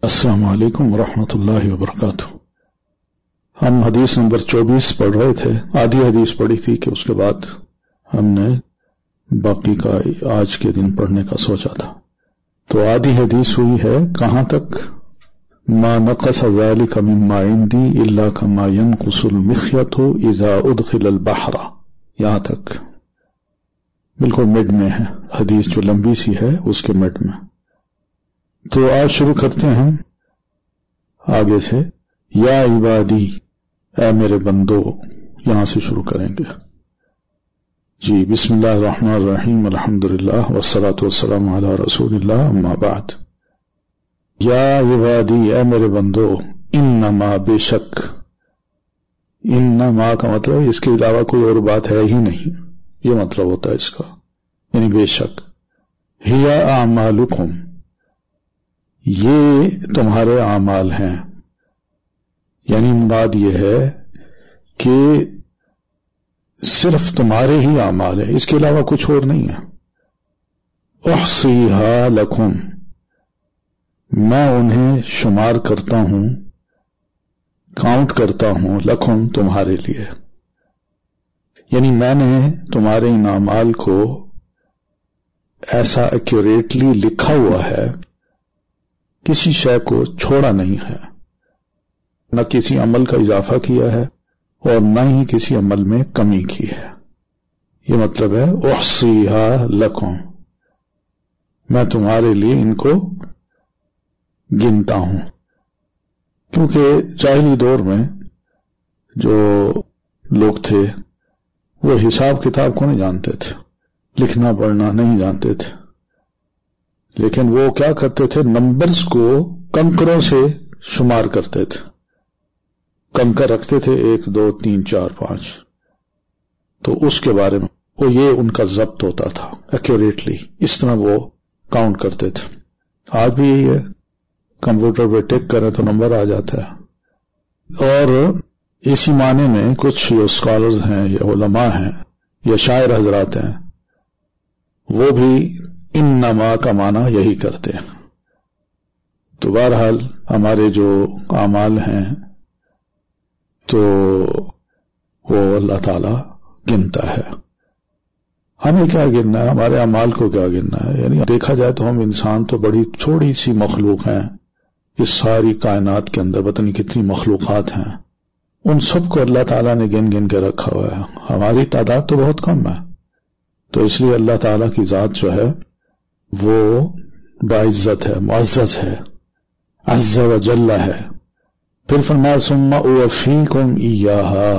السلام علیکم ورحمۃ اللہ وبرکاتہ۔ ہم حدیث نمبر 24 پڑھ رہے تھے، آدھی حدیث پڑھی تھی کہ اس کے بعد ہم نے باقی کا آج کے دن پڑھنے کا سوچا تھا۔ تو آدھی حدیث ہوئی ہے کہاں تک؟ ما نقص ذلك مما عندي الا كما ينقص المخيط اذا ادخل البحر، یہاں تک بالکل مڈ میں ہے حدیث، جو لمبی سی ہے اس کے مڈ میں۔ تو آج شروع کرتے ہیں آگے سے۔ یا عبادی، اے میرے بندو، یہاں سے شروع کریں گے جی۔ بسم اللہ الرحمن الرحیم، الحمدللہ والصلاة والسلام علی رسول اللہ، اما بعد۔ یا عبادی، اے میرے بندو، انما، بے شک، انما کا مطلب اس کے علاوہ کوئی اور بات ہے ہی نہیں، یہ مطلب ہوتا ہے اس کا، یعنی بے شک، ہی اعمالکم، یہ تمہارے اعمال ہیں، یعنی مراد یہ ہے کہ صرف تمہارے ہی اعمال ہیں، اس کے علاوہ کچھ اور نہیں ہے۔ احصیہا لکم، میں انہیں شمار کرتا ہوں، کاؤنٹ کرتا ہوں، لکم، تمہارے لیے، یعنی میں نے تمہارے ان اعمال کو ایسا ایکوریٹلی لکھا ہوا ہے، کسی شے کو چھوڑا نہیں ہے، نہ کسی عمل کا اضافہ کیا ہے اور نہ ہی کسی عمل میں کمی کی ہے۔ یہ مطلب ہے احصیہا لکم، میں تمہارے لیے ان کو گنتا ہوں، کیونکہ جاہلی دور میں جو لوگ تھے وہ حساب کتاب کو نہیں جانتے تھے، لکھنا پڑھنا نہیں جانتے تھے، لیکن وہ کیا کرتے تھے، نمبرز کو کنکروں سے شمار کرتے تھے، کنکر رکھتے تھے 1 2 3 4 5، تو اس کے بارے میں وہ یہ ان کا ضبط ہوتا تھا ایکوریٹلی، اس طرح وہ کاؤنٹ کرتے تھے۔ آج بھی یہی ہے، کمپیوٹر پہ ٹک کریں تو نمبر آ جاتا ہے۔ اور اسی معنی میں کچھ جو اسکالرز ہیں یا علماء ہیں یا شاعر حضرات ہیں، وہ بھی انما کا معنی یہی کرتے ہیں۔ تو بہرحال ہمارے جو اعمال ہیں تو وہ اللہ تعالی گنتا ہے۔ ہمیں کیا گننا ہے، ہمارے اعمال کو کیا گننا ہے؟ یعنی دیکھا جائے تو ہم انسان تو بڑی چھوٹی سی مخلوق ہیں، اس ساری کائنات کے اندر پتہ نہیں کتنی مخلوقات ہیں، ان سب کو اللہ تعالیٰ نے گن گن کے رکھا ہوا ہے، ہماری تعداد تو بہت کم ہے۔ تو اس لیے اللہ تعالیٰ کی ذات جو ہے وہ باعزت ہے، معزز ہے، عز و جل ہے۔ پھر فرمایا ثم اوفیکم ایہا،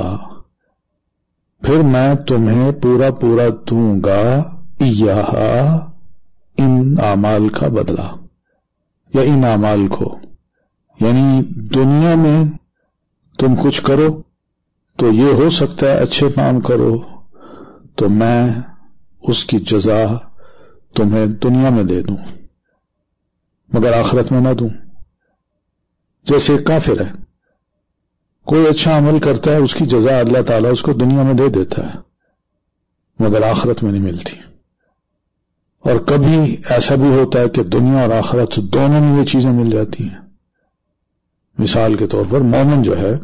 پھر میں تمہیں پورا پورا دوں گا، ایہا، ان اعمال کا بدلہ، یا ان اعمال کو، یعنی دنیا میں تم کچھ کرو تو یہ ہو سکتا ہے اچھے کام کرو تو میں اس کی جزا تمہیں دنیا میں دے دوں، مگر آخرت میں نہ دوں۔ جیسے کافر ہے، کوئی اچھا عمل کرتا ہے، اس کی جزا اللہ تعالیٰ اس کو دنیا میں دے دیتا ہے، مگر آخرت میں نہیں ملتی۔ اور کبھی ایسا بھی ہوتا ہے کہ دنیا اور آخرت دونوں میں یہ چیزیں مل جاتی ہیں۔ مثال کے طور پر مومن جو ہے،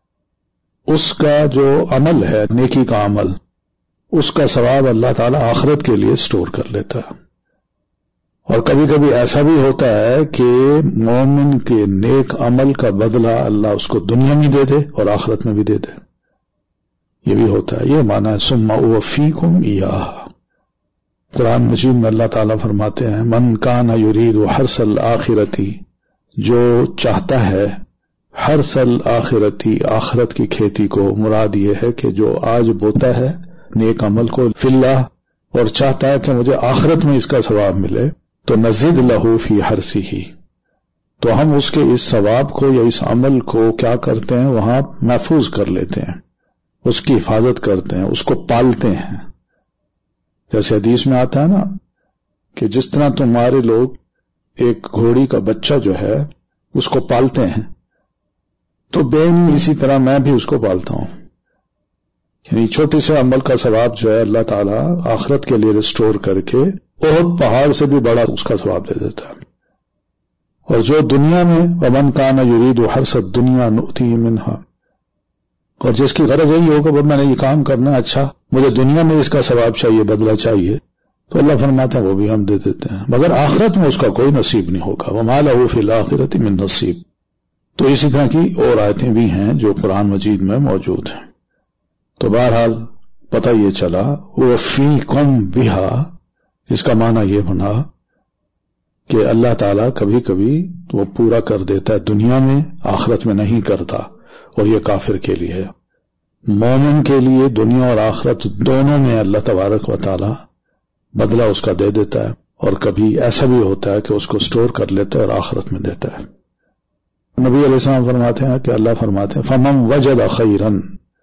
اس کا جو عمل ہے، نیکی کا عمل، اس کا ثواب اللہ تعالیٰ آخرت کے لیے سٹور کر لیتا ہے۔ اور کبھی کبھی ایسا بھی ہوتا ہے کہ مومن کے نیک عمل کا بدلہ اللہ اس کو دنیا میں دے دے اور آخرت میں بھی دے دے، یہ بھی ہوتا ہے۔ یہ معنی ہے ثم اوفیکم ایہا۔ قرآن مجید میں اللہ تعالیٰ فرماتے ہیں من کان یرید حرث الآخرتی، جو چاہتا ہے حرث الآخرتی، آخرت کی کھیتی کو، مراد یہ ہے کہ جو آج بوتا ہے نیک عمل کو فی اللہ، اور چاہتا ہے کہ مجھے آخرت میں اس کا ثواب ملے، تو نزد لہ فی حرثہ، تو ہم اس کے اس ثواب کو یا اس عمل کو کیا کرتے ہیں، وہاں محفوظ کر لیتے ہیں، اس کی حفاظت کرتے ہیں، اس کو پالتے ہیں۔ جیسے حدیث میں آتا ہے نا کہ جس طرح تمہارے لوگ ایک گھوڑی کا بچہ جو ہے اس کو پالتے ہیں، تو بین اسی طرح میں بھی اس کو پالتا ہوں، یعنی چھوٹے سے عمل کا ثواب جو ہے اللہ تعالیٰ آخرت کے لیے ریسٹور کر کے بہت پہاڑ سے بھی بڑا اس کا ثواب دے دیتا ہے۔ اور جو دنیا میں ومن کان یرید حرث الدنیا نؤتیہ منہا، اور جس کی غرض یہی ہو کہ میں نے یہ کام کرنا، اچھا مجھے دنیا میں اس کا ثواب چاہیے، بدلہ چاہیے، تو اللہ فرماتا ہے وہ بھی ہم دے دیتے ہیں، مگر آخرت میں اس کا کوئی نصیب نہیں ہوگا، وما لہ فی الآخرۃ من نصیب۔ تو اسی طرح کی اور آیتیں بھی ہیں جو قرآن مجید میں موجود ہیں۔ تو بہرحال پتہ یہ چلا وفیکم بہا، اس کا معنی یہ بنا کہ اللہ تعالیٰ کبھی کبھی وہ پورا کر دیتا ہے دنیا میں، آخرت میں نہیں کرتا، اور یہ کافر کے لیے ہے۔ مومن کے لیے دنیا اور آخرت دونوں میں اللہ تبارک و تعالیٰ بدلہ اس کا دے دیتا ہے، اور کبھی ایسا بھی ہوتا ہے کہ اس کو سٹور کر لیتا ہے اور آخرت میں دیتا ہے۔ نبی علیہ السلام فرماتے ہیں کہ اللہ فرماتے ہیں فَمَنْ وَجَدَ خَيْرًا،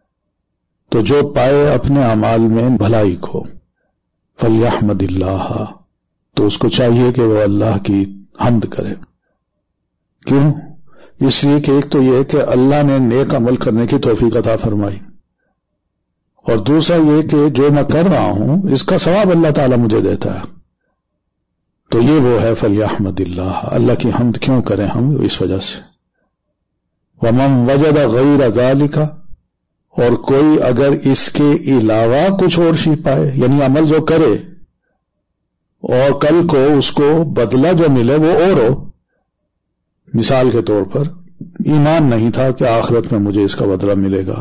تو جو پائے اپنے اعمال میں بھلائی کو، فَلْيَحْمَدِ اللَّهَ، تو اس کو چاہیے کہ وہ اللہ کی حمد کرے۔ کیوں؟ اس لیے کہ ایک تو یہ کہ اللہ نے نیک عمل کرنے کی توفیق عطا فرمائی، اور دوسرا یہ کہ جو میں کر رہا ہوں اس کا ثواب اللہ تعالیٰ مجھے دیتا ہے، تو یہ وہ ہے فَلْيَحْمَدِ اللَّهَ، اللہ کی حمد کیوں کریں ہم؟ اس وجہ سے۔ وَمَنْ وَجَدَ غَيْرَ ذَلِكَ، اور کوئی اگر اس کے علاوہ کچھ اور چیز پائے، یعنی عمل جو کرے اور کل کو اس کو بدلہ جو ملے وہ اور ہو، مثال کے طور پر ایمان نہیں تھا کہ آخرت میں مجھے اس کا بدلہ ملے گا،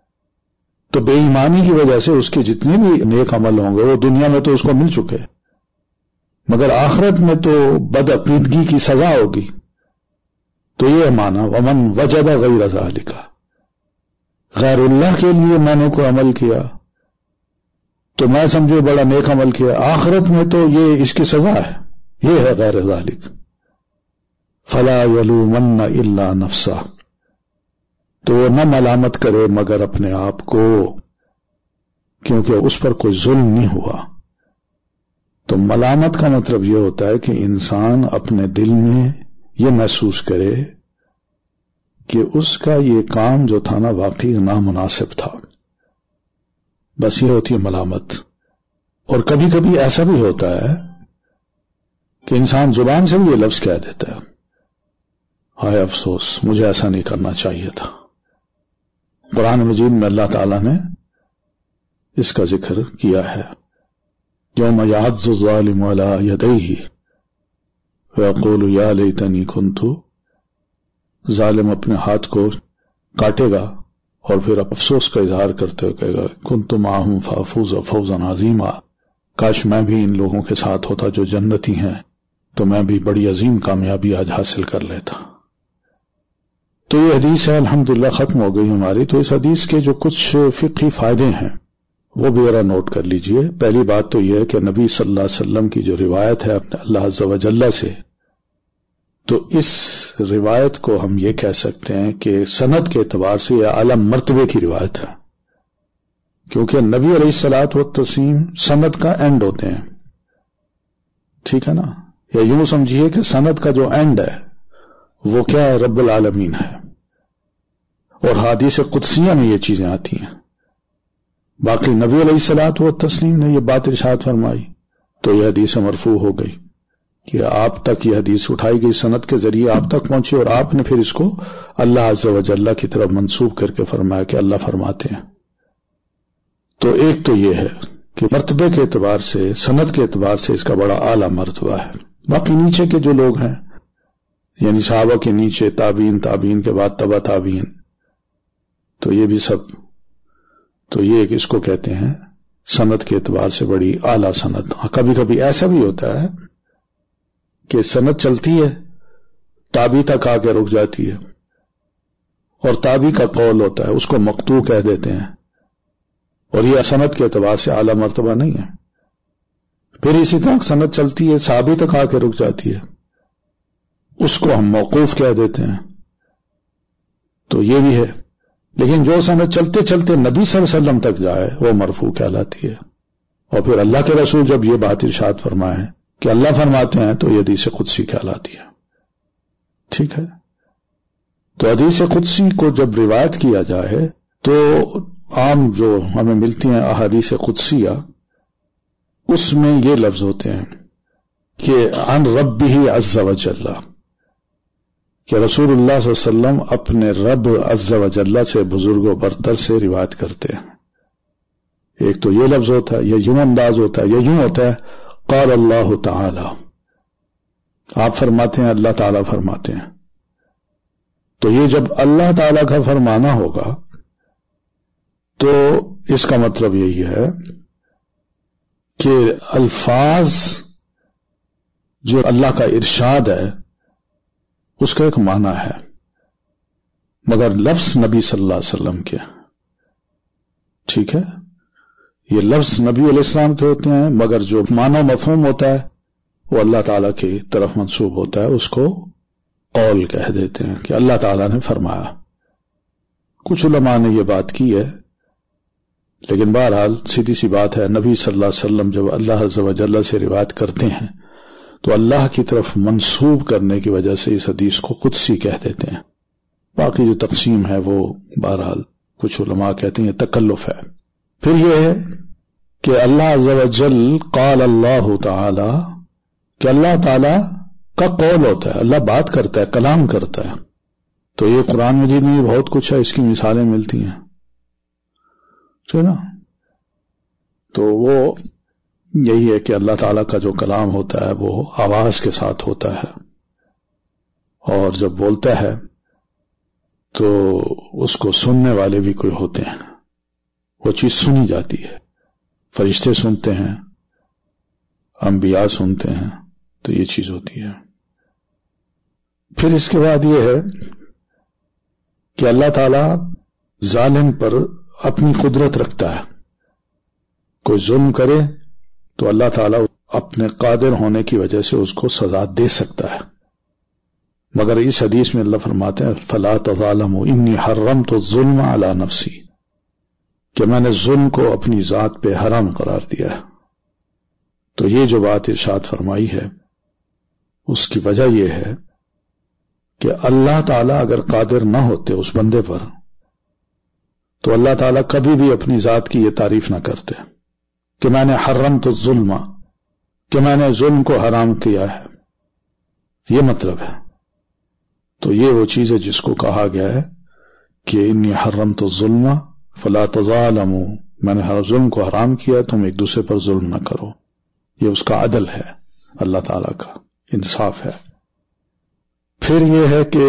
تو بے ایمانی کی وجہ سے اس کے جتنے بھی نیک عمل ہوں گے وہ دنیا میں تو اس کو مل چکے، مگر آخرت میں تو بدعقیدگی کی سزا ہوگی۔ تو یہ مانا ومن وجد غیر ذالک، غیر اللہ کے لیے میں نے کوئی عمل کیا تو میں سمجھو بڑا نیک عمل کیا، آخرت میں تو یہ اس کی سزا ہے، یہ ہے غیر ذالک۔ فلا یلومن الا نفسہ، تو وہ نہ ملامت کرے مگر اپنے آپ کو، کیونکہ اس پر کوئی ظلم نہیں ہوا۔ تو ملامت کا مطلب یہ ہوتا ہے کہ انسان اپنے دل میں یہ محسوس کرے کہ اس کا یہ کام جو تھا نا واقعی نامناسب تھا، بس یہ ہوتی ہے ملامت۔ اور کبھی کبھی ایسا بھی ہوتا ہے کہ انسان زبان سے بھی یہ لفظ کہہ دیتا ہے، ہائے افسوس مجھے ایسا نہیں کرنا چاہیے تھا۔ قرآن مجید میں اللہ تعالیٰ نے اس کا ذکر کیا ہے، یوم یعض الظالم علی یدیہ ویقول یا لیتنی کنت، ظالم اپنے ہاتھ کو کاٹے گا اور پھر افسوس کا اظہار کرتے ہوئے کہے گا کنت معہم فافوز فوزا عظیما، کاش میں بھی ان لوگوں کے ساتھ ہوتا جو جنتی ہیں تو میں بھی بڑی عظیم کامیابی آج حاصل کر لیتا۔ تو یہ حدیث ہے الحمدللہ ختم ہو گئی ہماری۔ تو اس حدیث کے جو کچھ فقہی فائدے ہیں وہ بھی ذرا نوٹ کر لیجئے۔ پہلی بات تو یہ ہے کہ نبی صلی اللہ علیہ وسلم کی جو روایت ہے اپنے اللہ عز و جل سے، تو اس روایت کو ہم یہ کہہ سکتے ہیں کہ سند کے اعتبار سے یہ اعلی مرتبے کی روایت ہے، کیونکہ نبی علیہ الصلوۃ والتسلیم سند کا اینڈ ہوتے ہیں، ٹھیک ہے نا؟ یا یوں سمجھیے کہ سند کا جو اینڈ ہے وہ کیا ہے؟ رب العالمین ہے، اور حدیث قدسیہ میں یہ چیزیں آتی ہیں۔ باقی نبی علیہ الصلوۃ والتسلیم نے یہ بات ارشاد فرمائی تو یہ حدیث مرفوع ہو گئی کہ آپ تک یہ حدیث اٹھائی گئی، سند کے ذریعے آپ تک پہنچی، اور آپ نے پھر اس کو اللہ عز و جل کی طرف منسوب کر کے فرمایا کہ اللہ فرماتے ہیں۔ تو ایک تو یہ ہے کہ مرتبے کے اعتبار سے، سند کے اعتبار سے اس کا بڑا اعلیٰ مرتبہ ہے۔ باقی نیچے کے جو لوگ ہیں، یعنی صحابہ کے نیچے تابعین، تابعین کے بعد تبع تابعین، تو یہ بھی سب، تو یہ اس کو کہتے ہیں سند کے اعتبار سے بڑی اعلیٰ سند۔ کبھی کبھی ایسا بھی ہوتا ہے کہ سند چلتی ہے، تابعی تک آ کے رک جاتی ہے، اور تابعی کا قول ہوتا ہے اس کو مقطوع کہہ دیتے ہیں، اور یہ سند کے اعتبار سے اعلیٰ مرتبہ نہیں ہے۔ پھر اسی طرح سند چلتی ہے، صحابی تک آ کے رک جاتی ہے، اس کو ہم موقوف کہہ دیتے ہیں، تو یہ بھی ہے۔ لیکن جو سند چلتے چلتے نبی صلی اللہ علیہ وسلم تک جائے وہ مرفوع کہلاتی ہے۔ اور پھر اللہ کے رسول جب یہ بات ارشاد فرمائے کہ اللہ فرماتے ہیں تو یہ حدیث قدسی کہلاتی ہے، ٹھیک ہے؟ تو حدیث قدسی کو جب روایت کیا جائے تو عام جو ہمیں ملتی ہیں احادیث قدسیہ، اس میں یہ لفظ ہوتے ہیں کہ عن ربہ عز و جل، کہ رسول اللہ صلی اللہ علیہ وسلم اپنے رب عز و جل سے بزرگ و برتر سے روایت کرتے ہیں. ایک تو یہ لفظ ہوتا ہے، یہ یوں انداز ہوتا ہے، یہ یوں ہوتا ہے قال اللہ تعالی، آپ فرماتے ہیں اللہ تعالیٰ فرماتے ہیں. تو یہ جب اللہ تعالیٰ کا فرمانا ہوگا تو اس کا مطلب یہی ہے کہ الفاظ جو اللہ کا ارشاد ہے اس کا ایک معنی ہے، مگر لفظ نبی صلی اللہ علیہ وسلم کے. ٹھیک ہے، یہ لفظ نبی علیہ السلام کے ہوتے ہیں، مگر جو معنی و مفہوم ہوتا ہے وہ اللہ تعالیٰ کی طرف منسوب ہوتا ہے. اس کو قول کہہ دیتے ہیں کہ اللہ تعالیٰ نے فرمایا. کچھ علماء نے یہ بات کی ہے، لیکن بہرحال سیدھی سی بات ہے، نبی صلی اللہ علیہ وسلم جب اللہ عز و جل سے روایت کرتے ہیں تو اللہ کی طرف منسوب کرنے کی وجہ سے اس حدیث کو قدسی کہہ دیتے ہیں. باقی جو تقسیم ہے وہ بہرحال کچھ علماء کہتے ہیں تکلف ہے. پھر یہ ہے کہ اللہ عز و جل قال اللہ تعالی، کہ اللہ تعالی کا قول ہوتا ہے، اللہ بات کرتا ہے، کلام کرتا ہے. تو یہ قرآن مجید میں بہت کچھ ہے، اس کی مثالیں ملتی ہیں، ٹھیک نا. تو وہ یہی ہے کہ اللہ تعالیٰ کا جو کلام ہوتا ہے وہ آواز کے ساتھ ہوتا ہے، اور جب بولتا ہے تو اس کو سننے والے بھی کوئی ہوتے ہیں، وہ چیز سنی جاتی ہے. فرشتے سنتے ہیں، انبیاء سنتے ہیں، تو یہ چیز ہوتی ہے. پھر اس کے بعد یہ ہے کہ اللہ تعالیٰ ظالم پر اپنی قدرت رکھتا ہے. کوئی ظلم کرے تو اللہ تعالیٰ اپنے قادر ہونے کی وجہ سے اس کو سزا دے سکتا ہے. مگر اس حدیث میں اللہ فرماتے ہیں فَلَا تَظَالَمُوا إِنِّي حَرَّمْتُ الظُّلْمَ عَلَى نَفْسِي، کہ میں نے ظلم کو اپنی ذات پہ حرام قرار دیا ہے. تو یہ جو بات ارشاد فرمائی ہے اس کی وجہ یہ ہے کہ اللہ تعالیٰ اگر قادر نہ ہوتے اس بندے پر تو اللہ تعالیٰ کبھی بھی اپنی ذات کی یہ تعریف نہ کرتے کہ میں نے حرمت الظلم، کہ میں نے ظلم کو حرام کیا ہے. یہ مطلب ہے. تو یہ وہ چیز ہے جس کو کہا گیا ہے کہ انی حرمت الظلم فلا تظالموا، میں نے ہر ظلم کو حرام کیا، تم ایک دوسرے پر ظلم نہ کرو. یہ اس کا عدل ہے، اللہ تعالیٰ کا انصاف ہے. پھر یہ ہے کہ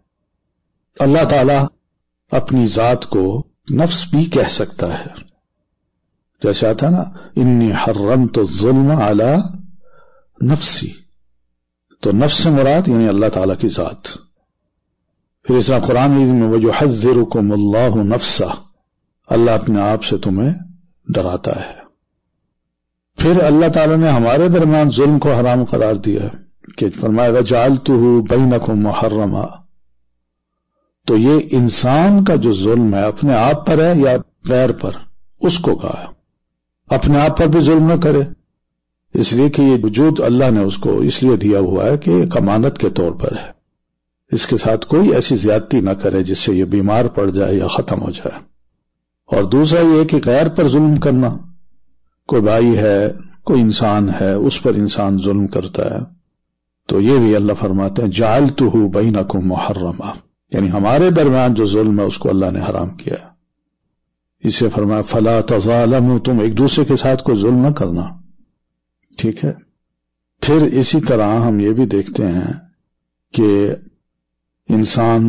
اللہ تعالیٰ اپنی ذات کو نفس بھی کہہ سکتا ہے، جیسے آتا نا انی حرمت الظلم علی نفسی، تو نفس سے مراد یعنی اللہ تعالیٰ کی ذات. پھر اس طرح قرآن میں وَيُحَذِّرُكُمُ اللَّهُ نَفْسَهُ، اللہ اپنے آپ سے تمہیں ڈراتا ہے. پھر اللہ تعالیٰ نے ہمارے درمیان ظلم کو حرام قرار دیا کہ فرمایا وَجَعَلْتُهُ بَيْنَكُمْ مُحَرَّمًا. تو یہ انسان کا جو ظلم ہے اپنے آپ پر ہے یا غیر پر، اس کو کہا ہے. اپنے آپ پر بھی ظلم نہ کرے، اس لیے کہ یہ وجود اللہ نے اس کو اس لیے دیا ہوا ہے کہ ایک امانت کے طور پر ہے. اس کے ساتھ کوئی ایسی زیادتی نہ کرے جس سے یہ بیمار پڑ جائے یا ختم ہو جائے. اور دوسرا یہ کہ غیر پر ظلم کرنا، کوئی بھائی ہے، کوئی انسان ہے، اس پر انسان ظلم کرتا ہے، تو یہ بھی اللہ فرماتے ہیں جعلتہ بینکم محرما، یعنی ہمارے درمیان جو ظلم ہے اس کو اللہ نے حرام کیا. اسے فرمایا فلا تظالموا، تم ایک دوسرے کے ساتھ کوئی ظلم نہ کرنا. ٹھیک ہے. پھر اسی طرح ہم یہ بھی دیکھتے ہیں کہ انسان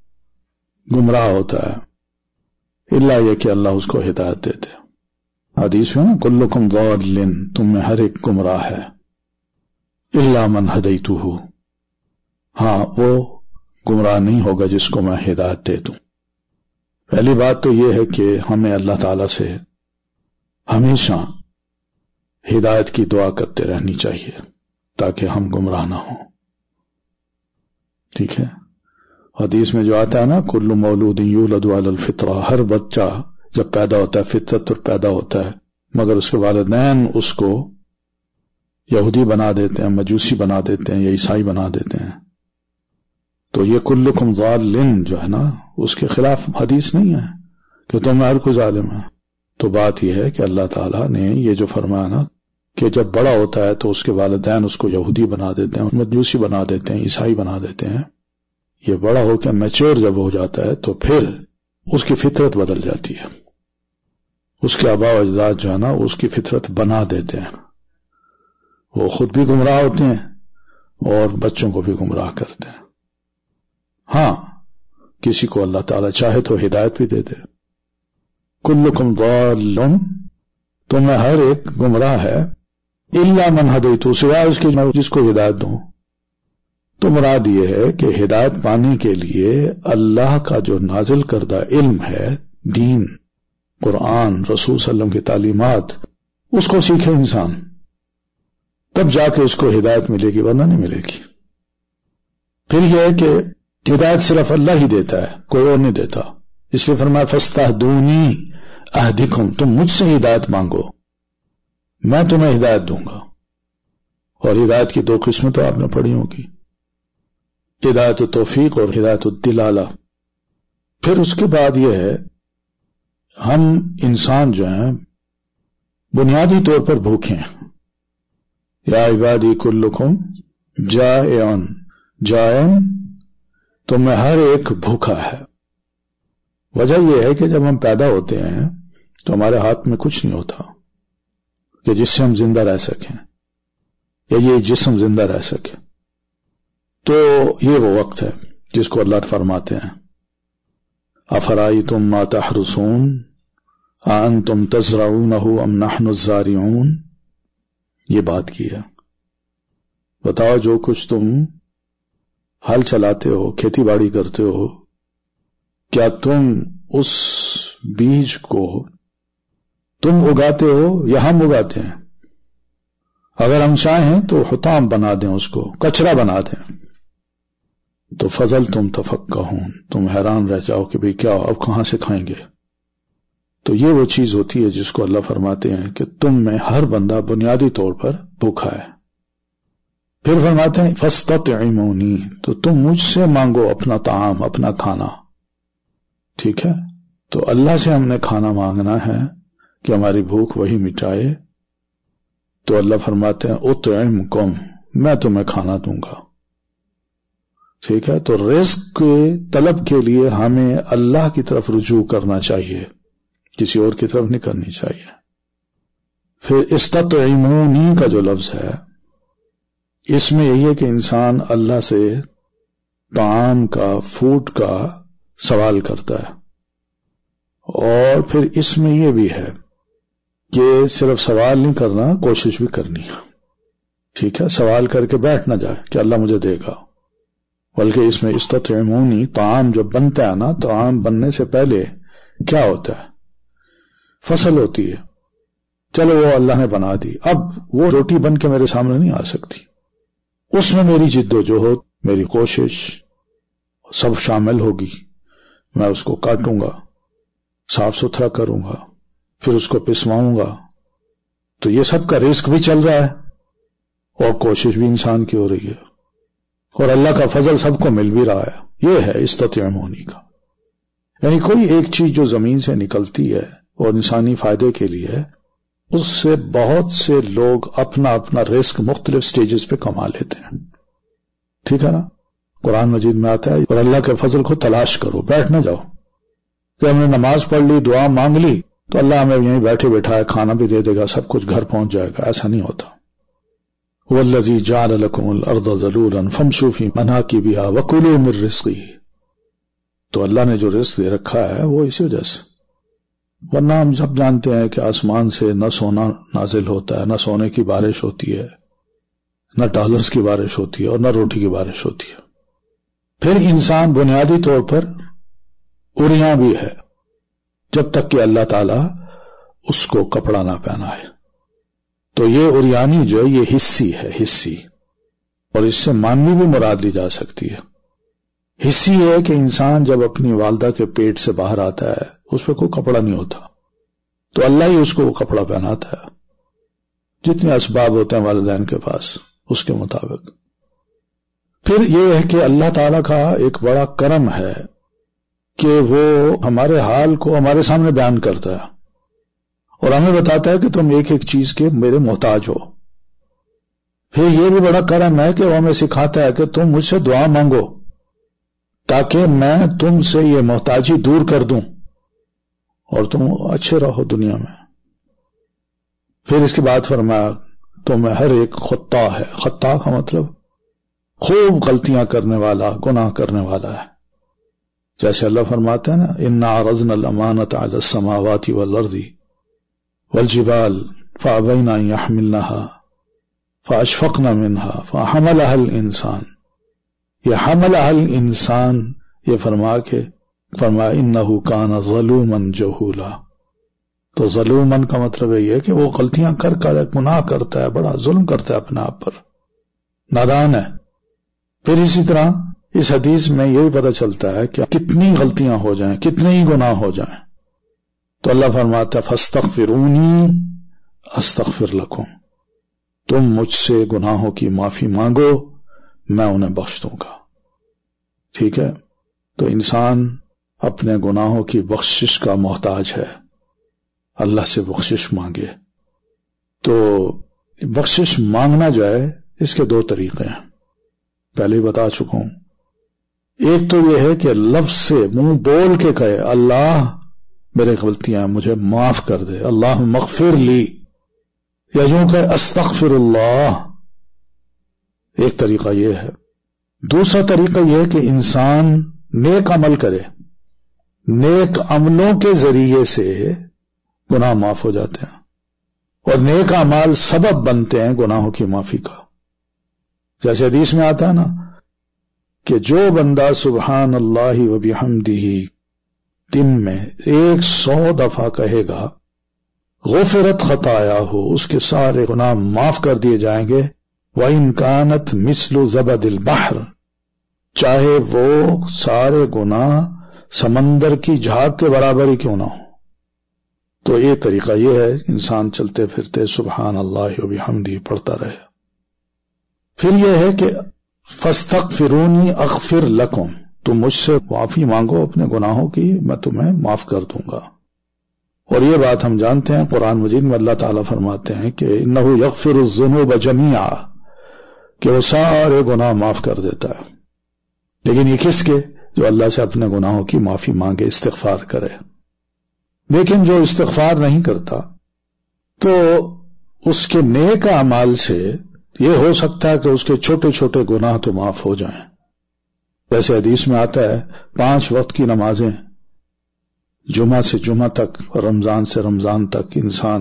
گمراہ ہوتا ہے الا یہ کہ اللہ اس کو ہدایت دیتے. حدیث میں نا کلکم ضال، تم میں ہر ایک گمراہ ہے الا من ہدیتہ، ہاں وہ گمراہ نہیں ہوگا جس کو میں ہدایت دے دوں. پہلی بات تو یہ ہے کہ ہمیں اللہ تعالی سے ہمیشہ ہدایت کی دعا کرتے رہنی چاہیے تاکہ ہم گمراہ نہ ہوں. ٹھیک ہے. حدیث میں جو آتا ہے نا کل مولود یولد علی الفطرہ، ہر بچہ جب پیدا ہوتا ہے فطرت پر پیدا ہوتا ہے، مگر اس کے والدین اس کو یہودی بنا دیتے ہیں، مجوسی بنا دیتے ہیں یا عیسائی بنا دیتے ہیں. تو یہ کلکم ضال جو ہے نا اس کے خلاف حدیث نہیں ہے کہ تم ہر کوئی ظالم ہے. تو بات یہ ہے کہ اللہ تعالیٰ نے یہ جو فرمایا نا کہ جب بڑا ہوتا ہے تو اس کے والدین اس کو یہودی بنا دیتے ہیں، مجوسی بنا دیتے ہیں، عیسائی بنا دیتے ہیں. یہ بڑا ہو کے میچور جب ہو جاتا ہے تو پھر اس کی فطرت بدل جاتی ہے. اس کے آباء و اجداد جو ہے نا اس کی فطرت بنا دیتے ہیں. وہ خود بھی گمراہ ہوتے ہیں اور بچوں کو بھی گمراہ کرتے ہیں. ہاں کسی کو اللہ تعالیٰ چاہے تو ہدایت بھی دے دے. کلکم ضال، تو میں ہر ایک گمراہ ہے، الا من ہدیت، سوائے اس کے میں جس کو ہدایت دوں. تو مراد یہ ہے کہ ہدایت پانے کے لیے اللہ کا جو نازل کردہ علم ہے، دین، قرآن، رسول صلی اللہ علیہ وسلم کی تعلیمات، اس کو سیکھے انسان، تب جا کے اس کو ہدایت ملے گی، ورنہ نہیں ملے گی. پھر یہ ہے کہ ہدایت صرف اللہ ہی دیتا ہے، کوئی اور نہیں دیتا. اس لیے فرمایا فاستہدونی اہدکم، تم مجھ سے ہدایت مانگو، میں تمہیں ہدایت دوں گا. اور ہدایت کی دو قسمیں تو آپ نے پڑھی ہوگی، ہدایت توفیق اور ہدایت الدلالہ. پھر اس کے بعد یہ ہے ہم انسان جو ہیں بنیادی طور پر بھوکے ہیں. یا عبادی کلکم جائعن، تو میں ہر ایک بھوکا ہے. وجہ یہ ہے کہ جب ہم پیدا ہوتے ہیں تو ہمارے ہاتھ میں کچھ نہیں ہوتا کہ جس سے ہم زندہ رہ سکیں یا یہ جسم زندہ رہ سکے. تو یہ وہ وقت ہے جس کو اللہ فرماتے ہیں افرائیتم ما تحرثون اانتم تزرعونہ ام نحن الزارعون. یہ بات کی ہے، بتاؤ جو کچھ تم ہل چلاتے ہو، کھیتی باڑی کرتے ہو، کیا تم اس بیج کو تم اگاتے ہو یا ہم اگاتے ہیں؟ اگر ہم چاہیں تو حطام بنا دیں، اس کو کچرا بنا دیں. تو فضل تم تفقہون، تم حیران رہ جاؤ کہ بھئی کیا اب کہاں سے کھائیں گے. تو یہ وہ چیز ہوتی ہے جس کو اللہ فرماتے ہیں کہ تم میں ہر بندہ بنیادی طور پر بھوکا ہے. پھر فرماتے ہیں فاستطعمونی، تو تم مجھ سے مانگو اپنا طعام، اپنا کھانا. ٹھیک ہے، تو اللہ سے ہم نے کھانا مانگنا ہے کہ ہماری بھوک وہی مٹائے. تو اللہ فرماتے ہیں اطعمکم، میں تمہیں کھانا دوں گا. ٹھیک ہے، تو رزق طلب کے لیے ہمیں اللہ کی طرف رجوع کرنا چاہیے، کسی اور کی طرف نہیں کرنی چاہیے. پھر استطعمونی کا جو لفظ ہے اس میں یہی ہے کہ انسان اللہ سے طعام کا، فوڈ کا سوال کرتا ہے. اور پھر اس میں یہ بھی ہے کہ صرف سوال نہیں کرنا، کوشش بھی کرنی ہے. ٹھیک ہے، سوال کر کے بیٹھ نہ جائے کہ اللہ مجھے دے گا، بلکہ اس میں استطعمونی، طعام جو بنتا ہے نا، طعام بننے سے پہلے کیا ہوتا ہے؟ فصل ہوتی ہے. چلو وہ اللہ نے بنا دی، اب وہ روٹی بن کے میرے سامنے نہیں آ سکتی. اس میں میری جد و جہد، میری کوشش سب شامل ہوگی. میں اس کو کاٹوں گا، صاف ستھرا کروں گا، پھر اس کو پسواؤں گا. تو یہ سب کا رزق بھی چل رہا ہے اور کوشش بھی انسان کی ہو رہی ہے، اور اللہ کا فضل سب کو مل بھی رہا ہے. یہ ہے استطعمونی کا. یعنی کوئی ایک چیز جو زمین سے نکلتی ہے اور انسانی فائدے کے لیے ہے، اس سے بہت سے لوگ اپنا اپنا رزق مختلف سٹیجز پہ کما لیتے ہیں. ٹھیک ہے نا، قرآن مجید میں آتا ہے اور اللہ کے فضل کو تلاش کرو، بیٹھ نہ جاؤ کہ ہم نے نماز پڑھ لی، دعا مانگ لی تو اللہ ہمیں یہیں بیٹھے بٹھائے کھانا بھی دے دے گا، سب کچھ گھر پہنچ جائے گا. ایسا نہیں ہوتا. وَالَّذِي جَعَلَ لَكُمُ الْأَرْضَ ذَلُولًا فَامْشُوا فِي مَنَاكِبِهَا وَكُلُوا مِن رِّزْقِهِ. تو اللہ نے جو رزق دے رکھا ہے وہ اسی وجہ سے. ورنہ ہم سب جانتے ہیں کہ آسمان سے نہ سونا نازل ہوتا ہے، نہ سونے کی بارش ہوتی ہے، نہ ڈالرز کی بارش ہوتی ہے، اور نہ روٹی کی بارش ہوتی ہے. پھر انسان بنیادی طور پر اریاں بھی ہے جب تک کہ اللہ تعالی اس کو کپڑا نہ پہنائے. تو یہ اریانی جو ہے یہ حصی ہے، حصی، اور اس سے مانوی بھی مراد لی جا سکتی ہے. حصی ہے کہ انسان جب اپنی والدہ کے پیٹ سے باہر آتا ہے اس پہ کوئی کپڑا نہیں ہوتا، تو اللہ ہی اس کو وہ کپڑا پہناتا ہے، جتنے اسباب ہوتے ہیں والدین کے پاس اس کے مطابق. پھر یہ ہے کہ اللہ تعالیٰ کا ایک بڑا کرم ہے کہ وہ ہمارے حال کو ہمارے سامنے بیان کرتا ہے اور ہمیں بتاتا ہے کہ تم ایک ایک چیز کے میرے محتاج ہو. پھر یہ بھی بڑا کرم ہے کہ وہ ہمیں سکھاتا ہے کہ تم مجھ سے دعا مانگو. تاکہ میں تم سے یہ محتاجی دور کر دوں اور تم اچھے رہو دنیا میں۔ پھر اس کے بعد فرمایا تمہیں ہر ایک خطا ہے، خطا کا مطلب خوب غلطیاں کرنے والا، گناہ کرنے والا ہے۔ جیسے اللہ فرماتے ہیں نا انا عرضنا الامانۃ علی السماوات والارض والجبال فابین ان یحملنها فاشفقن منها فحملها الانسان، یہ حملها الانسان یہ فرمایا انه کان ظلوما جہولا۔ تو ظلومن کا مطلب یہ ہے کہ وہ غلطیاں کر گناہ کرتا ہے، بڑا ظلم کرتا ہے اپنے آپ پر، نادان ہے۔ پھر اسی طرح اس حدیث میں یہ بھی پتہ چلتا ہے کہ کتنی غلطیاں ہو جائیں، کتنے ہی گناہ ہو جائیں، تو اللہ فرماتا ہے فاستغفرونی استغفر لکم، تم مجھ سے گناہوں کی معافی مانگو میں انہیں بخش دوں گا۔ ٹھیک ہے، تو انسان اپنے گناہوں کی بخشش کا محتاج ہے، اللہ سے بخشش مانگے۔ تو بخشش مانگنا جو ہے اس کے دو طریقے ہیں، پہلے ہی بتا چکا ہوں۔ ایک تو یہ ہے کہ لفظ سے منہ بول کے کہے اللہ میرے غلطیاں مجھے معاف کر دے، اللہ مغفر لی، یا یوں کہ استغفر اللہ، ایک طریقہ یہ ہے۔ دوسرا طریقہ یہ ہے کہ انسان نیک عمل کرے، نیک عملوں کے ذریعے سے گناہ معاف ہو جاتے ہیں، اور نیک اعمال سبب بنتے ہیں گناہوں کی معافی کا۔ جیسے حدیث میں آتا ہے نا کہ جو بندہ سبحان اللہ و بحمدہ دن میں 100 دفعہ کہے گا غفرت خطایاہ، اس کے سارے گناہ معاف کر دیے جائیں گے، وَإِن كَانَتْ مِثْلُ زَبَدِ الْبَحْرِ، چاہے وہ سارے گناہ سمندر کی جھاگ کے برابر ہی کیوں نہ ہو۔ تو یہ طریقہ یہ ہے انسان چلتے پھرتے سبحان اللہ و بحمدہ پڑھتا رہے۔ پھر یہ ہے کہ فاستغفرونی اغفر لکم، تم مجھ سے معافی مانگو اپنے گناہوں کی، میں تمہیں معاف کر دوں گا۔ اور یہ بات ہم جانتے ہیں قرآن مجید میں اللہ تعالیٰ فرماتے ہیں کہ انہ یغفر الذنوب جمیعا، کہ وہ سارے گناہ معاف کر دیتا ہے، لیکن یہ کس کے؟ جو اللہ سے اپنے گناہوں کی معافی مانگے، استغفار کرے۔ لیکن جو استغفار نہیں کرتا تو اس کے نیک اعمال سے یہ ہو سکتا ہے کہ اس کے چھوٹے چھوٹے گناہ تو معاف ہو جائیں۔ ویسے حدیث میں آتا ہے 5 وقت کی نمازیں جمعہ سے جمعہ تک، رمضان سے رمضان تک انسان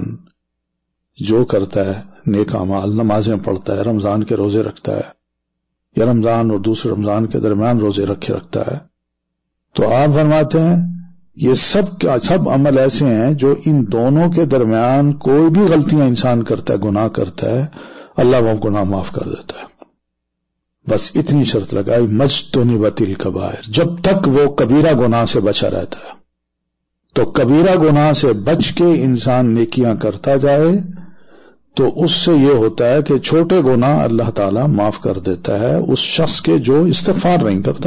جو کرتا ہے نیک اعمال، نمازیں پڑھتا ہے، رمضان کے روزے رکھتا ہے، یا رمضان اور دوسرے رمضان کے درمیان روزے رکھتا ہے، تو آپ فرماتے ہیں یہ سب عمل ایسے ہیں جو ان دونوں کے درمیان کوئی بھی غلطیاں انسان کرتا ہے، گناہ کرتا ہے، اللہ وہ گناہ معاف کر دیتا ہے۔ بس اتنی شرط لگائی مجتنبت الکبائر، جب تک وہ کبیرہ گناہ سے بچا رہتا ہے۔ تو کبیرہ گناہ سے بچ کے انسان نیکیاں کرتا جائے تو اس سے یہ ہوتا ہے کہ چھوٹے گناہ اللہ تعالیٰ معاف کر دیتا ہے اس شخص کے جو استغفار نہیں کرتا،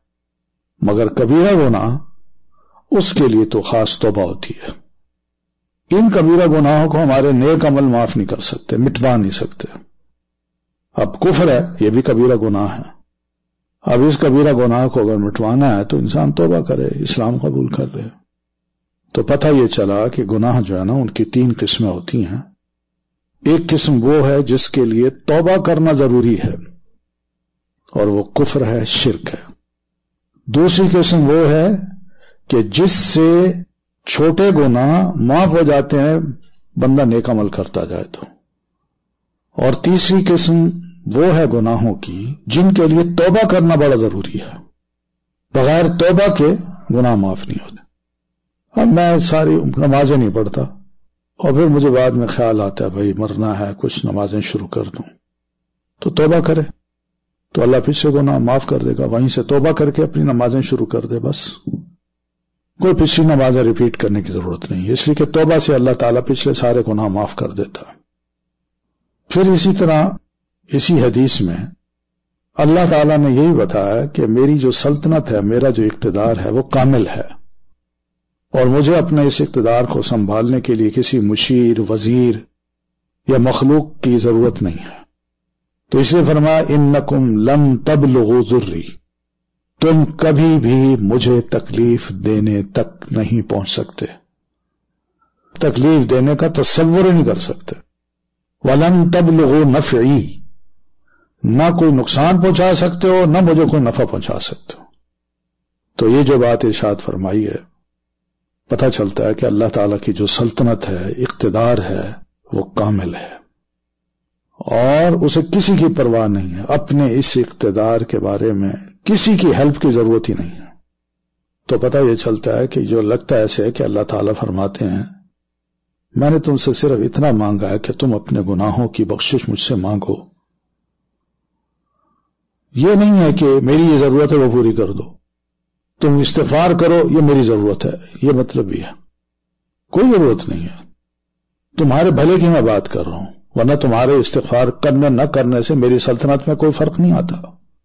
مگر کبیرہ گناہ اس کے لیے تو خاص توبہ ہوتی ہے۔ ان کبیرہ گناہوں کو ہمارے نیک عمل معاف نہیں کر سکتے، مٹوا نہیں سکتے۔ اب کفر ہے، یہ بھی کبیرہ گناہ ہے۔ اب اس کبیرہ گناہ کو اگر مٹوانا ہے تو انسان توبہ کرے، اسلام قبول کر لے۔ تو پتہ یہ چلا کہ گناہ جو ہے نا ان کی 3 قسمیں ہوتی ہیں۔ ایک قسم وہ ہے جس کے لیے توبہ کرنا ضروری ہے، اور وہ کفر ہے، شرک ہے۔ دوسری قسم وہ ہے کہ جس سے چھوٹے گناہ معاف ہو جاتے ہیں بندہ نیک عمل کرتا جائے تو۔ اور تیسری قسم وہ ہے گناہوں کی جن کے لیے توبہ کرنا بڑا ضروری ہے، بغیر توبہ کے گناہ معاف نہیں ہوتے۔ اب میں ساری نمازیں نہیں پڑھتا اور پھر مجھے بعد میں خیال آتا ہے بھائی مرنا ہے، کچھ نمازیں شروع کر دوں، تو توبہ کرے تو اللہ پھر سے گناہ معاف کر دے گا، وہیں سے توبہ کر کے اپنی نمازیں شروع کر دے، بس کوئی پچھلی نمازیں ریپیٹ کرنے کی ضرورت نہیں ہے، اس لیے کہ توبہ سے اللہ تعالیٰ پچھلے سارے گناہ معاف کر دیتا ہے۔ پھر اسی طرح اسی حدیث میں اللہ تعالیٰ نے یہی بتایا کہ میری جو سلطنت ہے، میرا جو اقتدار ہے وہ کامل ہے، اور مجھے اپنے اس اقتدار کو سنبھالنے کے لیے کسی مشیر، وزیر یا مخلوق کی ضرورت نہیں ہے۔ تو اس لیے فرمایا انکم لن تبلغوا ضری، تم کبھی بھی مجھے تکلیف دینے تک نہیں پہنچ سکتے، تکلیف دینے کا تصور ہی نہیں کر سکتے۔ وَلَن تَبْلُغُوا نَفْعِي، نہ کوئی نقصان پہنچا سکتے ہو نہ مجھے کوئی نفع پہنچا سکتے ہو۔ تو یہ جو بات ارشاد فرمائی ہے، پتہ چلتا ہے کہ اللہ تعالیٰ کی جو سلطنت ہے، اقتدار ہے، وہ کامل ہے اور اسے کسی کی پرواہ نہیں ہے، اپنے اس اقتدار کے بارے میں کسی کی ہیلپ کی ضرورت ہی نہیں ہے۔ تو پتہ یہ چلتا ہے کہ جو لگتا ہے ایسے ہے کہ اللہ تعالیٰ فرماتے ہیں میں نے تم سے صرف اتنا مانگا ہے کہ تم اپنے گناہوں کی بخشش مجھ سے مانگو، یہ نہیں ہے کہ میری یہ ضرورت ہے وہ پوری کر دو، تم استغفار کرو یہ میری ضرورت ہے، یہ مطلب بھی ہے کوئی ضرورت نہیں ہے، تمہارے بھلے کی میں بات کر رہا ہوں، ورنہ تمہارے استغفار کرنے نہ کرنے سے میری سلطنت میں کوئی فرق نہیں آتا۔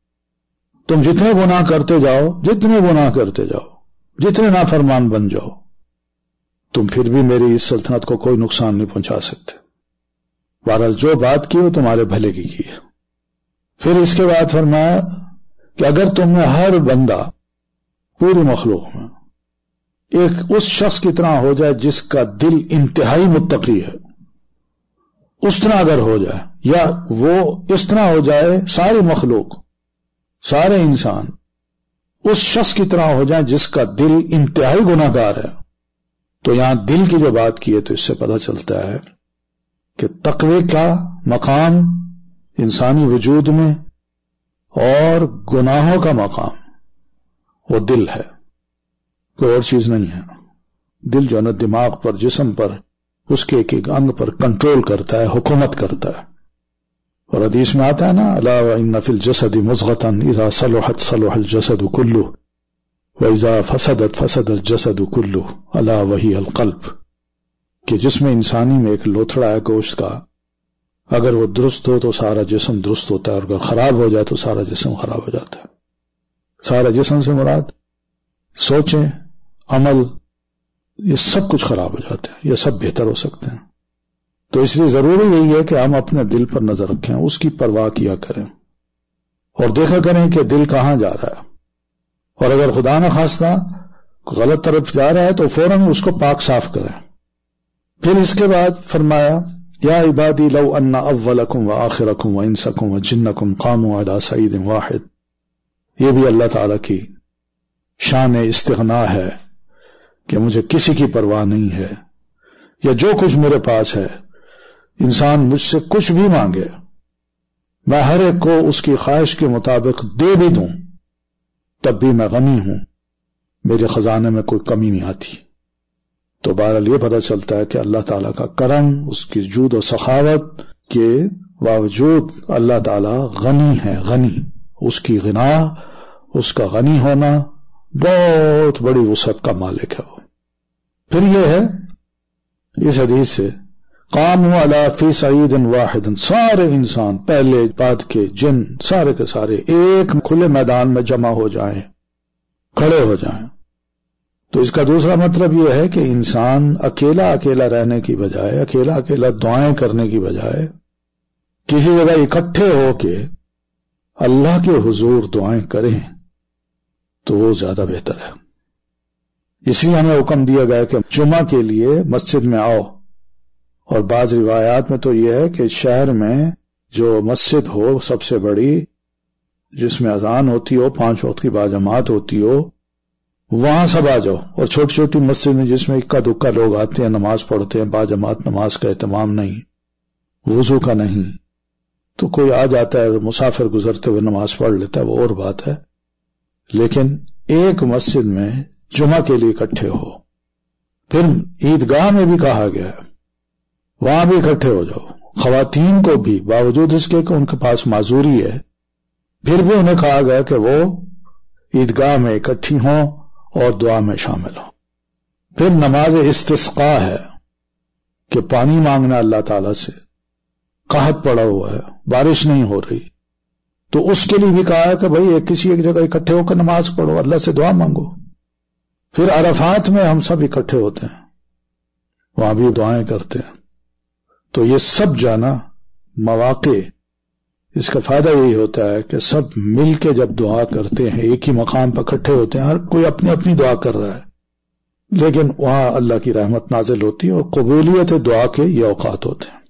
تم جتنے گناہ کرتے جاؤ، جتنے گناہ کرتے جاؤ، جتنے نافرمان بن جاؤ، تم پھر بھی میری اس سلطنت کو کوئی نقصان نہیں پہنچا سکتے۔ بہرحال جو بات کی وہ تمہارے بھلے کی ہے۔ پھر اس کے بعد فرمایا کہ اگر تم میں ہر بندہ پوری مخلوق میں ایک اس شخص کی طرح ہو جائے جس کا دل انتہائی متقی ہے، اس طرح اگر ہو جائے، یا وہ اس طرح ہو جائے ساری مخلوق، سارے انسان اس شخص کی طرح ہو جائیں جس کا دل انتہائی گناہ گار ہے، تو یہاں دل کی جو بات کی ہے تو اس سے پتہ چلتا ہے کہ تقوی کا مقام انسانی وجود میں اور گناہوں کا مقام وہ دل ہے، کوئی اور چیز نہیں ہے۔ دل جو ہے نا دماغ پر، جسم پر، اس کے ایک ایک انگ پر کنٹرول کرتا ہے، حکومت کرتا ہے۔ اور حدیث میں آتا ہے نا الا وان فی الجسد مضغة اذا صلحت صلح الجسد كله واذا فسدت فسد الجسد كله الا وهي القلب، کہ جسم انسانی میں ایک لوتھڑا ہے گوشت کا، اگر وہ درست ہو تو سارا جسم درست ہوتا ہے، اور اگر خراب ہو جائے تو سارا جسم خراب ہو جاتا ہے۔ سارا جسم سے مراد سوچیں، عمل، یہ سب کچھ خراب ہو جاتے ہیں، یہ سب بہتر ہو سکتے ہیں۔ تو اس لیے ضروری یہی ہے کہ ہم اپنے دل پر نظر رکھیں، اس کی پرواہ کیا کریں اور دیکھا کریں کہ دل کہاں جا رہا ہے، اور اگر خدا نہ خواستہ غلط طرف جا رہا ہے تو فوراً اس کو پاک صاف کریں۔ پھر اس کے بعد فرمایا یا عبادی لو ان اولکم وآخرکم وانسکم وجنکم قاموا علی صعید واحد، یہ بھی اللہ تعالیٰ کی شان استغنا ہے کہ مجھے کسی کی پرواہ نہیں ہے، یا جو کچھ میرے پاس ہے، انسان مجھ سے کچھ بھی مانگے میں ہر ایک کو اس کی خواہش کے مطابق دے بھی دوں، تب بھی میں غنی ہوں، میرے خزانے میں کوئی کمی نہیں آتی۔ تو بہرحال یہ پتہ چلتا ہے کہ اللہ تعالیٰ کا کرم، اس کی جود و سخاوت کے باوجود اللہ تعالیٰ غنی ہے، غنی، اس کی غنا، اس کا غنی ہونا بہت بڑی وسعت کا مالک ہے وہ۔ پھر یہ ہے اس حدیث سے قاموا علی فی صعید واحد، سارے انسان پہلے بعد کے جن سارے کے سارے ایک کھلے میدان میں جمع ہو جائیں، کھڑے ہو جائیں۔ تو اس کا دوسرا مطلب یہ ہے کہ انسان اکیلا اکیلا رہنے کی بجائے، اکیلا اکیلا دعائیں کرنے کی بجائے کسی جگہ اکٹھے ہو کے اللہ کے حضور دعائیں کریں تو وہ زیادہ بہتر ہے۔ اس لیے ہمیں حکم دیا گیا کہ جمعہ کے لیے مسجد میں آؤ، اور بعض روایات میں تو یہ ہے کہ شہر میں جو مسجد ہو سب سے بڑی، جس میں اذان ہوتی ہو، 5 وقت کی باجماعت ہوتی ہو، وہاں سب آ جاؤ، اور چھوٹی چھوٹی مسجد میں جس میں اکا دکا لوگ آتے ہیں، نماز پڑھتے ہیں، باجماعت نماز کا اہتمام نہیں، وضو کا نہیں، تو کوئی آ جاتا ہے مسافر گزرتے ہوئے نماز پڑھ لیتا ہے، وہ اور بات ہے، لیکن ایک مسجد میں جمعہ کے لیے اکٹھے ہو۔ پھر عیدگاہ میں بھی کہا گیا ہے وہاں بھی اکٹھے ہو جاؤ، خواتین کو بھی باوجود اس کے کہ ان کے پاس معذوری ہے، پھر بھی انہیں کہا گیا کہ وہ عیدگاہ میں اکٹھی ہوں اور دعا میں شامل ہوں۔ پھر نماز استسقاء ہے کہ پانی مانگنا اللہ تعالیٰ سے، قحط پڑا ہوا ہے، بارش نہیں ہو رہی، تو اس کے لیے بھی کہا ہے کہ بھئی کسی ایک جگہ اکٹھے ہو کر نماز پڑھو، اللہ سے دعا مانگو۔ پھر عرفات میں ہم سب اکٹھے ہوتے ہیں، وہاں بھی دعائیں کرتے ہیں۔ تو یہ سب جانا مواقع اس کا فائدہ یہی ہوتا ہے کہ سب مل کے جب دعا کرتے ہیں، ایک ہی مقام پر اکٹھے ہوتے ہیں، ہر کوئی اپنی اپنی دعا کر رہا ہے، لیکن وہاں اللہ کی رحمت نازل ہوتی ہے اور قبولیت دعا کے یہ اوقات ہوتے ہیں۔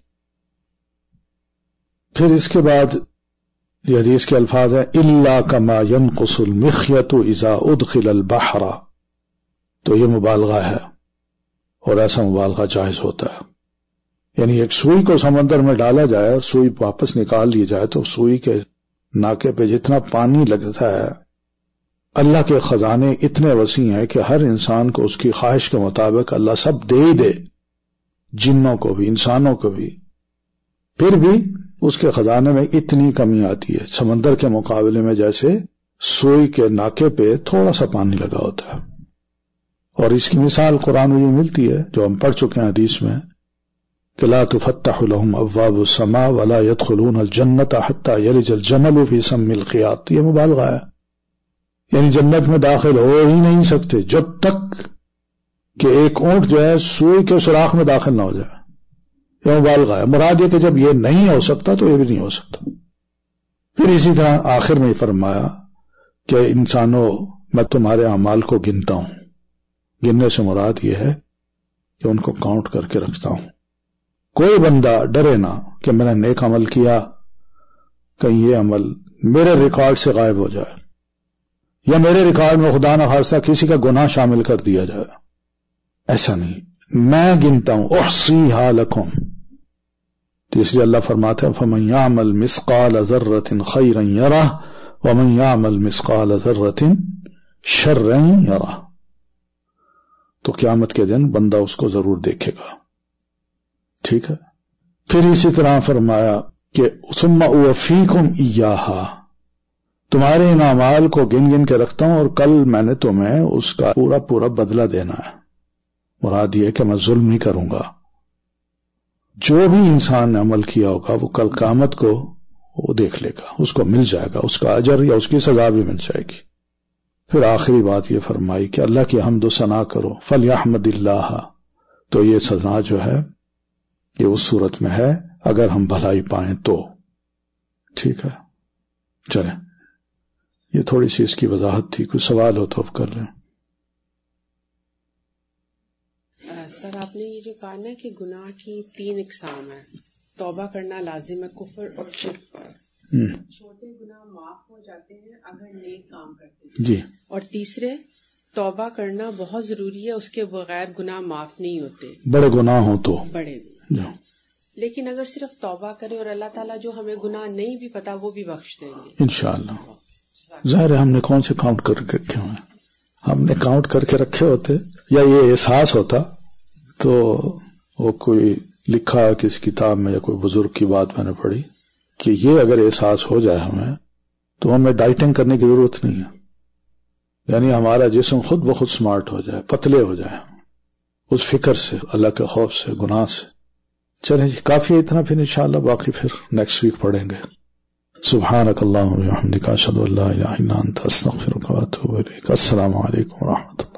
پھر اس کے بعد یہ حدیث کے الفاظ ہیں الا کما ينقص المخيط اذا ادخل البحر، تو یہ مبالغہ ہے اور ایسا مبالغہ جائز ہوتا ہے، یعنی ایک سوئی کو سمندر میں ڈالا جائے اور سوئی واپس نکال لی جائے تو سوئی کے ناکے پہ جتنا پانی لگتا ہے، اللہ کے خزانے اتنے وسیع ہیں کہ ہر انسان کو اس کی خواہش کے مطابق اللہ سب دے ہی دے، جنوں کو بھی انسانوں کو بھی، پھر بھی اس کے خزانے میں اتنی کمی آتی ہے سمندر کے مقابلے میں، جیسے سوئی کے ناکے پہ تھوڑا سا پانی لگا ہوتا ہے۔ اور اس کی مثال قرآن میں یہ ملتی ہے جو ہم پڑھ چکے ہیں حدیث میں کہ لا تفتح لهم ابواب السماء ولا يدخلون الجنة حتى يلج الجمل في سم الخياط، یہ مبالغہ ہے، یعنی جنت میں داخل ہو ہی نہیں سکتے جب تک کہ ایک اونٹ جو ہے سوئی کے سوراخ میں داخل نہ ہو جائے، یہ مبالغہ ہے۔ مراد یہ کہ جب یہ نہیں ہو سکتا تو یہ بھی نہیں ہو سکتا۔ پھر اسی طرح آخر میں فرمایا کہ انسانوں میں تمہارے اعمال کو گنتا ہوں، گننے سے مراد یہ ہے کہ ان کو کاؤنٹ کر کے رکھتا ہوں۔ کوئی بندہ ڈرے نہ کہ میں نے نیک عمل کیا، کہیں یہ عمل میرے ریکارڈ سے غائب ہو جائے یا میرے ریکارڈ میں خدا نخواستہ کسی کا گناہ شامل کر دیا جائے، ایسا نہیں، میں گنتا ہوں، احصیھا لکم۔ تیسری اللہ فرماتا ہے فمن یعمل مثقال ذرۃ خیرا یرہ ومن یعمل مثقال ذرۃ شرا یرہ، تو قیامت کے دن بندہ اس کو ضرور دیکھے گا، ٹھیک ہے۔ پھر اسی طرح فرمایا کہ ثم اوفیکم ایہا، تمہارے ان اعمال کو گن گن کے رکھتا ہوں اور کل میں نے تمہیں اس کا پورا پورا بدلہ دینا ہے۔ مراد یہ کہ میں ظلم نہیں کروں گا، جو بھی انسان نے عمل کیا ہوگا وہ کل قیامت کو وہ دیکھ لے گا، اس کو مل جائے گا، اس کا اجر یا اس کی سزا بھی مل جائے گی۔ پھر آخری بات یہ فرمائی کہ اللہ کی حمد و ثنا کرو، فلیحمد اللہ، تو یہ ثنا جو ہے یہ اس صورت میں ہے اگر ہم بھلائی پائیں تو، ٹھیک ہے۔ چلیں، یہ تھوڑی سی اس کی وضاحت تھی، کوئی سوال ہو تو اب کر لیں۔ سر آپ نے یہ جو کہا نا کہ گناہ کی 3 اقسام ہیں، توبہ کرنا لازم ہے کفر اور شرک پر، چھوٹے گناہ معاف ہو جاتے ہیں اگر نیک کام کرتے ہیں جی، اور تیسرے توبہ کرنا بہت ضروری ہے، اس کے بغیر گناہ معاف نہیں ہوتے، بڑے گناہ ہوں تو بڑے گناہ۔ لیکن اگر صرف توبہ کرے اور اللہ تعالیٰ جو ہمیں گناہ نہیں بھی پتا وہ بھی بخش دیں گے انشاءاللہ۔ ظاہر ہے ہم نے کون سے کاؤنٹ کر کے رکھے ہوئے، ہم نے کاؤنٹ کر کے رکھے ہوتے یا یہ احساس ہوتا تو وہ کوئی لکھا ہے کسی کتاب میں یا کوئی بزرگ کی بات میں نے پڑھی کہ یہ اگر احساس ہو جائے ہمیں تو ہمیں ڈائٹنگ کرنے کی ضرورت نہیں ہے، یعنی ہمارا جسم خود بخود سمارٹ ہو جائے، پتلے ہو جائے اس فکر سے، اللہ کے خوف سے، گناہ سے۔ چلیں جی، کافی ہے اتنا، پھر انشاءاللہ باقی پھر نیکسٹ ویک پڑھیں گے۔ سبحانک اللہم و بحمدک، اشہد ان لا الہ الا انت، استغفرک و اتوب الیک۔ السلام علیکم و رحمۃ اللہ۔